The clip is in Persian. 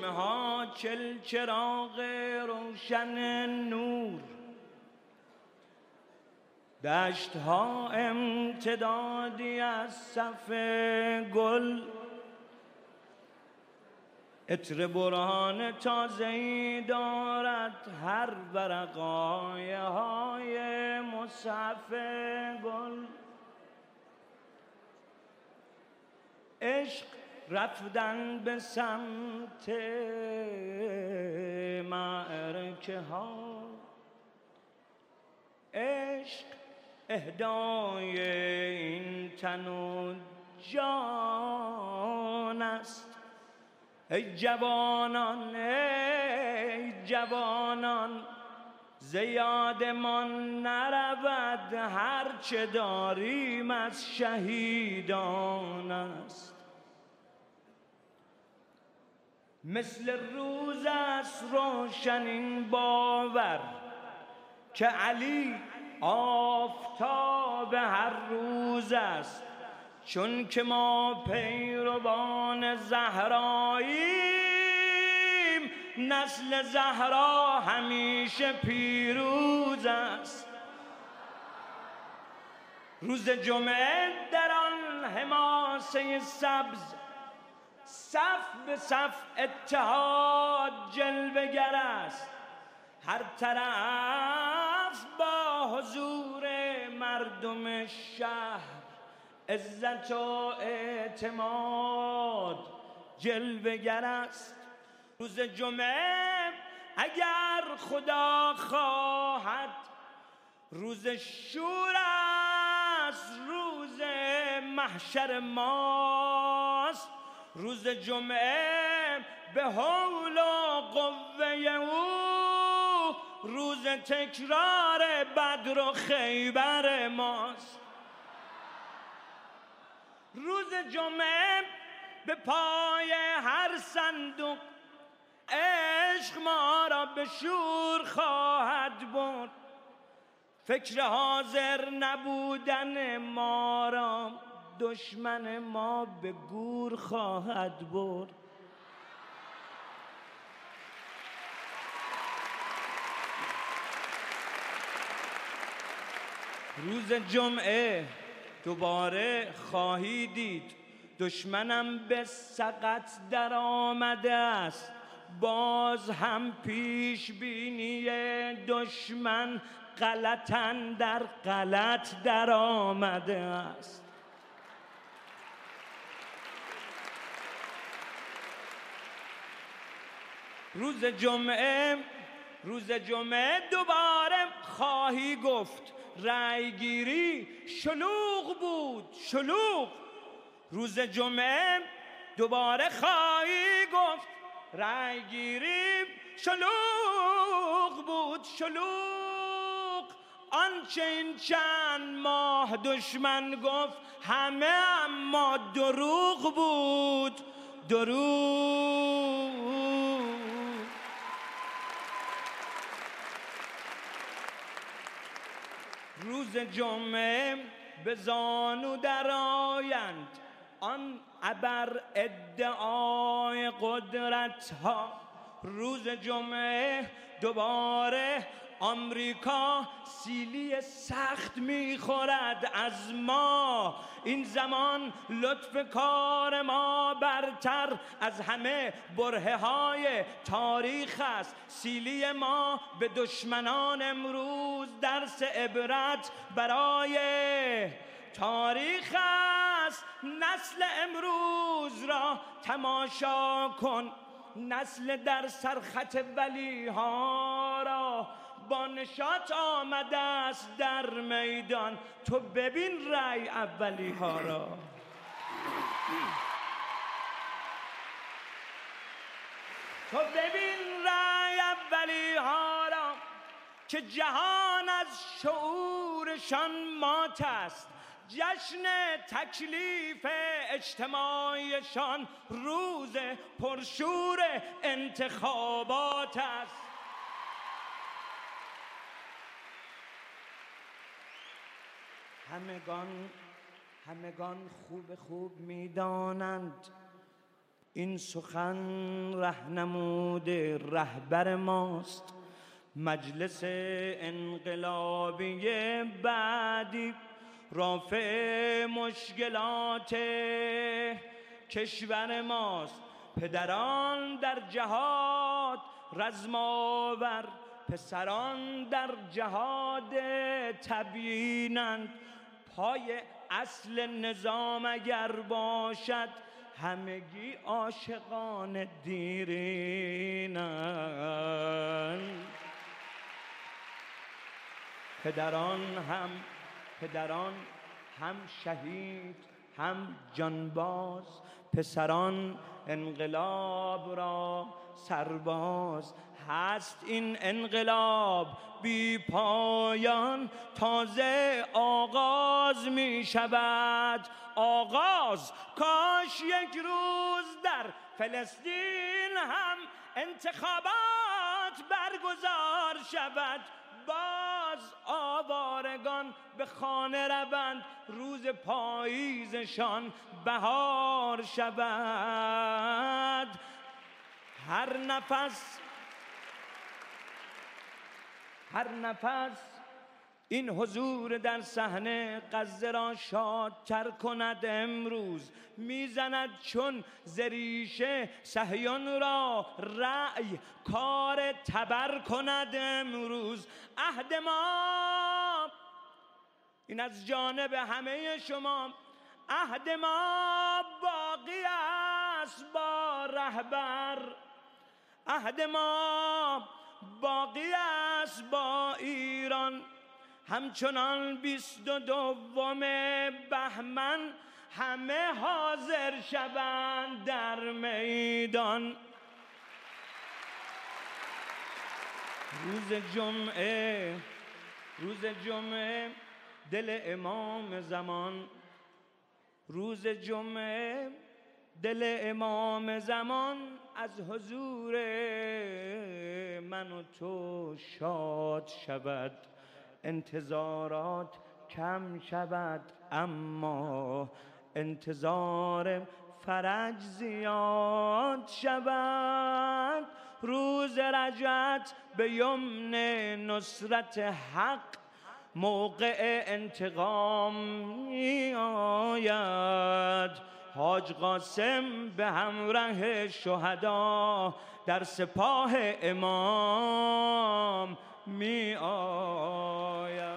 همه ها چل چراغ روشن نور، دشت ها امتدادی از صف گل، عطر برهان تازه‌ای دارد هر ورقای های مصحف گل. عشق رفتن به سمت معرکه ها، عشق اهدای این تن و جان است. ای جوانان ای جوانان، ز یادمان نرود هر چه داریم از شهیدان است. مثل روز است روشن این باور که علی آفتاب هر روز است، چون که ما پیروان زهراییم نسل زهرا همیشه پیروز است. روز جمعه در آن حماسه سبز، صف به صف اتحاد جلوه‌گر است. هر طرف با حضور مردم شهر، عزت و اعتماد جلوه‌گر است. روز جمعه اگر خدا خواهد روز شور است، روز محشر ماست. روز جمعه به حول و قوه او روز تکرار بدر و خیبر ماست. روز جمعه به پای هر صندوق عشق ما را به شور خواهد برد. فکر حاضر نبودن ما را دشمن ما به گور خواهد برد. روز جمعه دوباره خواهی دید دشمنم به سقط در آمده است. باز هم پیش بینی دشمن غلطاً در غلط در آمده است. روز جمعه دوباره خواهی گفت رأیگیری شلوغ بود شلوغ. روز جمعه دوباره خواهی گفت رأیگیری شلوغ بود شلوغ. آنچه این چند ماه دشمن گفت همه اما دروغ بود دروغ. روز جمعه به زانو درآیند آن ابر ادعای قدرت ها. روز جمعه دوباره آمریکا سیلی سخت میخورد از ما. این زمان لطف کار ما برتر از همه برهه های تاریخ است. سیلی ما به دشمنان امروز درس عبرت برای تاریخ است. نسل امروز را تماشا کن، نسل در سرخط ولی ها را با نشاط آمده است در میدان. تو ببین رأی اولی ها را. تو ببین رأی اولی ها را که جهان از شعورشان مات است. جشن تکلیف اجتماعیشان روز پرشور انتخابات است. همگان خوب می‌دانند این سخن رهنمود رهبر ماست. مجلس انقلابی بعدی رافع مشکلات کشور ماست. پدران در جهاد رزم‌آور، پسران در جهاد تبیینند. پای اصل نظام اگر باشد همگی عاشقان دیرینند. پدران هم شهید هم جانباز، پسران انقلاب را سرباز. هست این انقلاب بی پایان، تازه آغاز می شود. آغاز کاش یک روز در فلسطین هم انتخابات برگزار شود. باز آوارگان به خانه روند، روز پاییزشان بهار شود. هر نفس این حضور در صحنه غزه را شادتر کند. امروز میزند چون زریشه صهیون را رأی کار تبر کند. امروز عهد ما، این از جانب همه شما، عهد ما باقی است با رهبر. عهد ما باقی است با ایران. همچنان 22 بهمن همه حاضر شوند در میدان. روز جمعه دل امام زمان، روز جمعه دل امام زمان از حضور من و تو شاد شود. انتظارات کم شود اما انتظار فرج زیاد شود. روز رجعت به یمن نصرت حق موقع انتقام می آید. حاج قاسم به همراه شهدا در سپاه امام می آید.